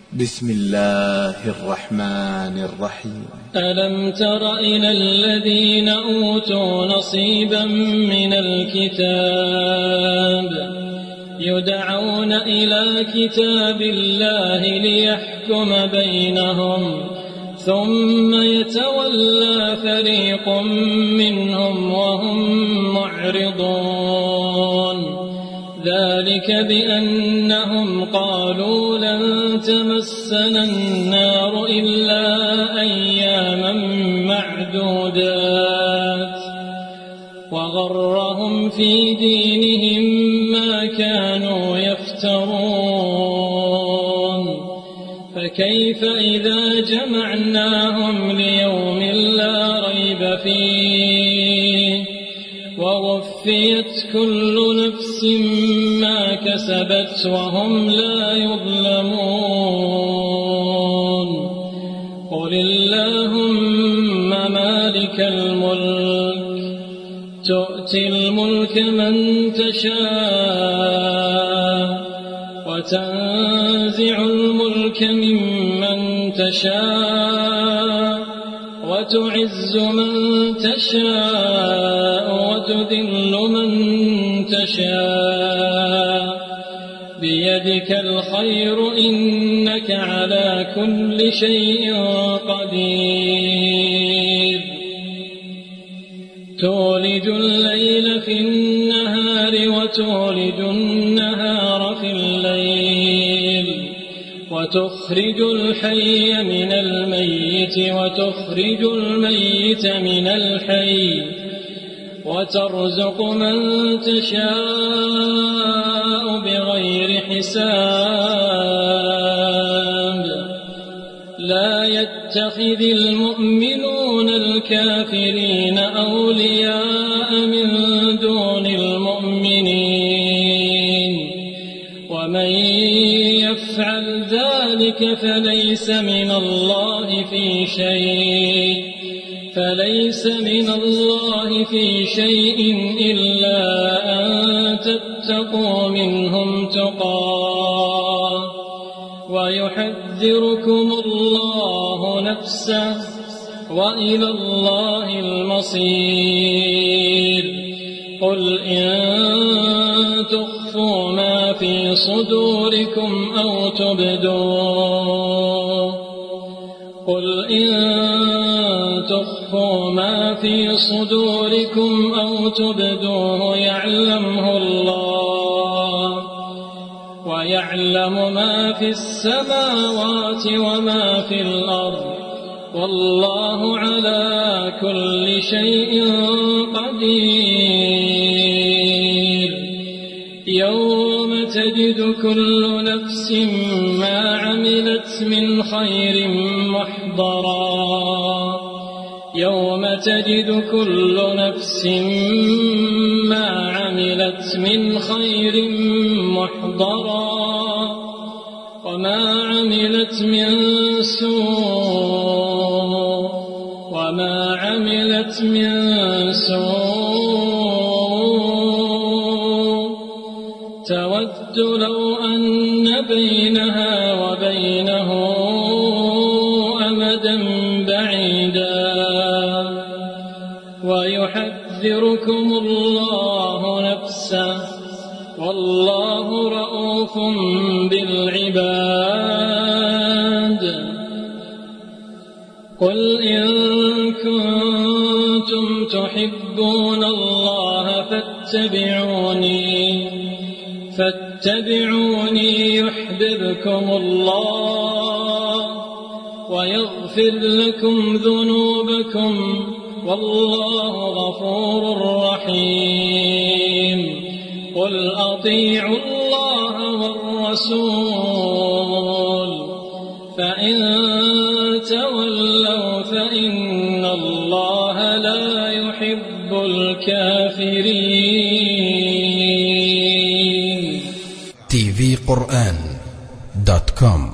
بسم الله الرحمن الرحيم. ألم تر إلى الذين أوتوا نصيبا من الكتاب يدعون إلى كتاب الله ليحكم بينهم ثم يتولى فريق منهم وهم معرضون ذلك بأنهم قالوا لن تمسنا النار إلا أياما معدودات وغرهم في دينهم ما كانوا يفترون فكيف إذا جمعناهم ليوم لا ريب فيه ووفيت كل نفس ما كسبت وهم لا يظلمون قل اللهم مالك الملك تؤتي الملك من تشاء وتنزع الملك ممن تشاء وتعز من تشاء وتذل من تشاء بيدك الخير إنك على كل شيء قدير تولج الليل في النهار وتولج النهار في الليل وتخرج الحي من الميت وتخرج الميت من الحي وترزق من تشاء بغير حساب لا يتخذ المؤمنون الكافرين أولياء من دون المؤمنين ومن يفعل ذلك فليس من الله في شيء إلا أن تتقوا منهم تقاه ويحذركم الله نفسه وإلى الله المصير قل إن تخفوا ما في صدوركم أو تبدوه يعلمه الله ويعلم ما في السماوات وما في الأرض والله على كل شيء قدير يوم تجد كل نفس ما عملت من خير محضرا وما عملت من سوء تود لو أن بينها وبينه أمدا بعيدا ويحذركم الله نفسه والله رؤوف بالعباد قل إن كنتم تحبون الله فاتبعوني يحببكم الله ويغفر لكم ذنوبكم والله غفور رحيم قل أطيعوا الله والرسول فإن تولوا فإن الله لا يحب الكافرين. tvquran.com